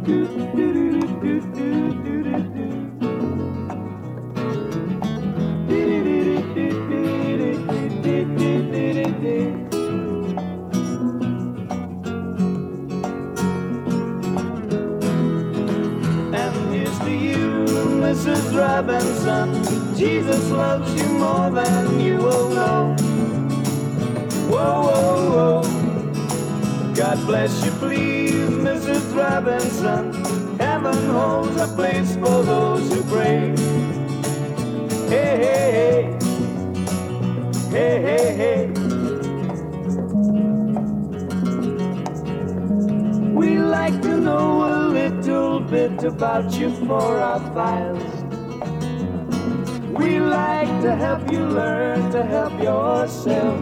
Mrs. Robinson, Jesus loves you more than you will know. Whoa, whoa, whoa. God bless you, please, Mrs. Robinson. Heaven holds a place for those who pray. Hey, hey, hey. Hey, hey, hey. We like to know a little bit about you for our files. We like to help you learn to help yourself.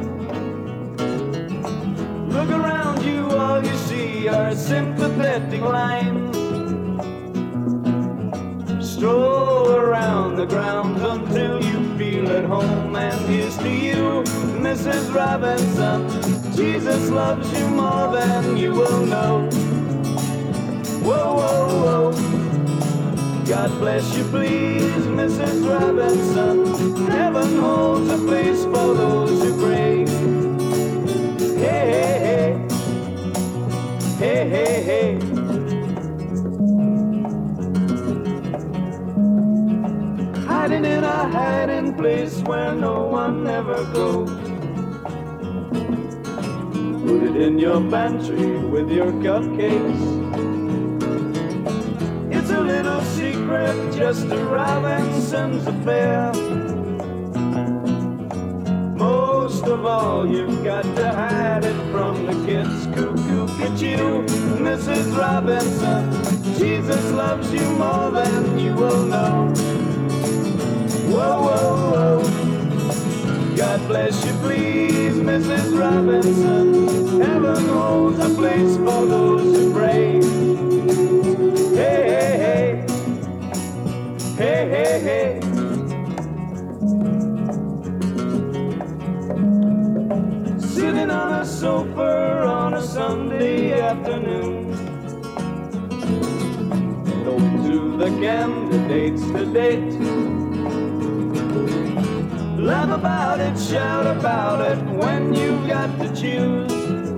Look around you, all you see are sympathetic lines. Stroll around the grounds until you feel at home. And here's to you, Mrs. Robinson. Jesus loves you more than you will know. Whoa, whoa, whoa. God bless you, please, Mrs. Robinson. Heaven holds a place for those who pray. Hey, hey, hey. Hey, hey, hey. Hiding in a hiding place where no one ever goes. Put it in your pantry with your cupcakes. It's a little secret, just a Robinson's affair. Most of all, you've got to hide it from the kids. Cuckoo, get you, Mrs. Robinson. Jesus loves you more than you will know. Whoa, whoa, whoa. God bless you, please, Mrs. Robinson. Heaven holds a place for those who pray. Hey, hey, hey. Hey, hey, hey. Sitting on a sofa on a Sunday afternoon, going through the candidates to date. Laugh about it, shout about it when you've got to choose.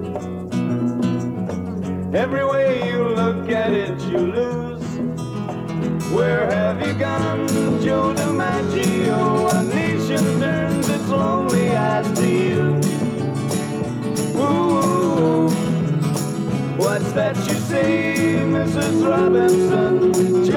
Every way you look at it, you lose. Where have you gone, Joe DiMaggio? A nation turns its lonely eyes to you. Ooh, what's that you say, Mrs. Robinson?